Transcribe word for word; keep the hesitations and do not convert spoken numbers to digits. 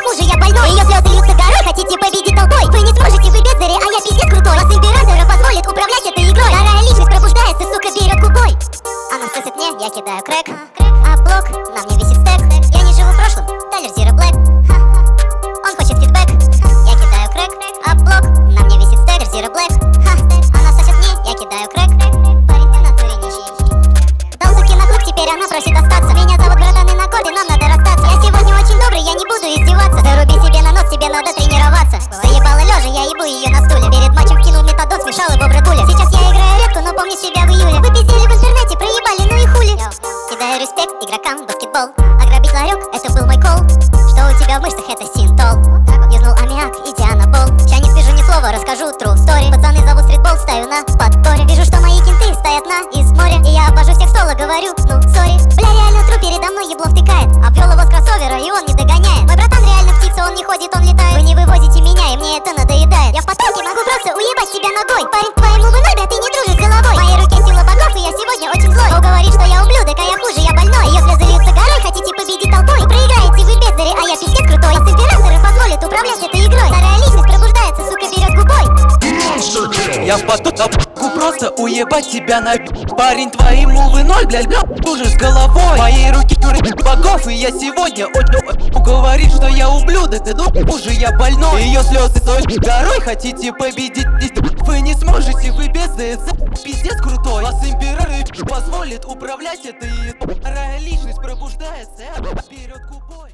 хуже, я больной. Ее слезы льются горой, хотите победить толпой. Вы не сможете, вы бездари, а я пиздец крутой. Вас императора позволит управлять этой игрой. Вторая личность пробуждается, сука, берет губой. Она сосет мне, я кидаю крэк, а блок, на мне висит стек. Я не живу в прошлом, Тайлер Zero Black. Он хочет фидбэк, я кидаю крэк, а блок, на мне висит стек. Zero Black. Она сосет мне, я кидаю крэк. Парень, ты в натуре нищий. Дал суки на клуб, теперь она просит остаться. Меня зовут братан и на коды, нам надо расстаться. Я сегодня очень добрый, я не буду издеваться. Заруби себе на нос, тебе надо тренироваться. Заебала лежа, я ебу ее на стуле. Перед матчем кинул метадон, смешал его в Редуле. Сейчас я играю редко, но помню себя в июле. Вы пиздели в интернете, проебали, ну и хули. Кидаю респект игрокам в баскетбол. Ограбить ларек, это был мой кол. Что у тебя в мышцах, это синтол. Юзнул аммиак, идя на пол. Ща не скажу ни слова, расскажу true story. Пацаны зовут стритбол, стою на подпоре. Вижу, что мои кенты стоят на из моря. И я обожу всех соло, говорю, ну, сори. Бля, реально тру передо мной ебло втыкает. Обвел его с кроссовера, и он не догоняет. Мой братан реально птица, он не ходит, он летает. Вы не вывозите меня, и мне это надоедает. Я в потоке могу просто уебать тебя ногой. Парень, твоему вы ноль, да ты не дружишь с головой. В моей руке сила богов, и я сегодня очень злой. Кто говорит, что я ублюдок, а я хуже, я больной. Ее слезы льются горой, хотите победить толпой. Вы проиграете, вы бездари, а я пиздец крутой. Вас императоры позволят управлять этой игрой. Вторая личность пробуждается, сука, берет губой. Я в потоке просто уебать тебя на парень, твои мувы ноль, блядь, дружишь с головой. В моей руке богов, и я сегодня очень говорит, что я ублюдок, ты думаешь, хуже, я больной. Ее слезы той горой, хотите победить, вы не сможете, вы бездны, пиздец крутой. Вас император позволит управлять этой. Вторая личность пробуждается, берет губой.